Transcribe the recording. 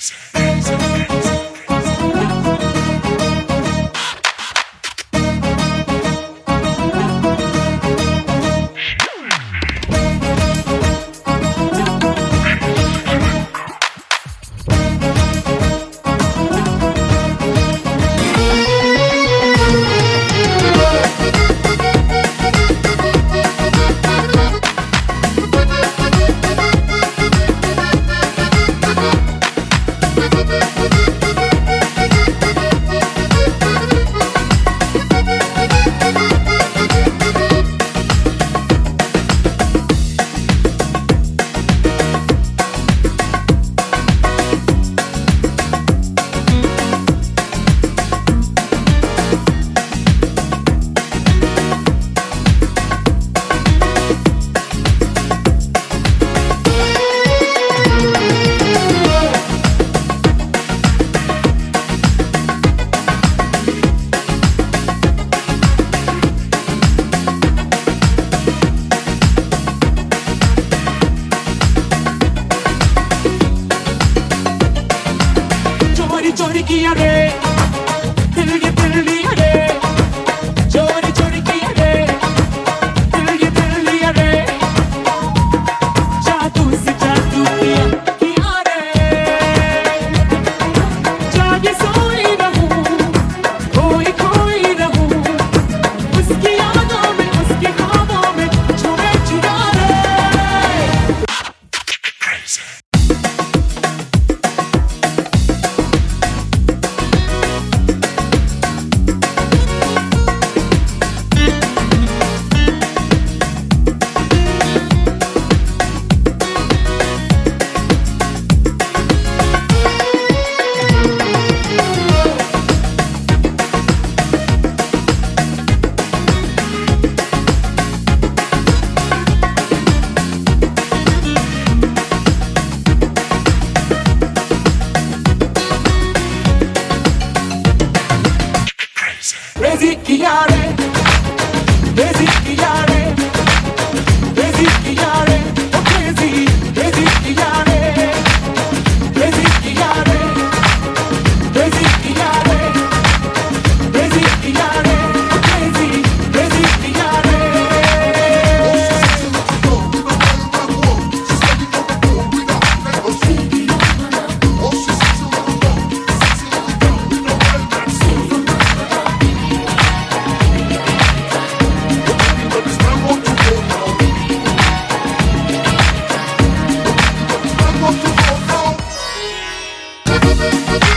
चोरी किया रे दिल लिया रे चोरी किया रे दिल लिया रे जादू से जादू किया रे जागे सोई रहूं खोई रहूं उसकी यादों में उसके ख्वाबों में छुए चुरा रे Crazy Kiare, crazy Kiare, crazy Kiare, oh crazy Kiare, crazy Kiare, crazy Kiare, crazy Kiare, oh crazy Kiare. We'll be right back.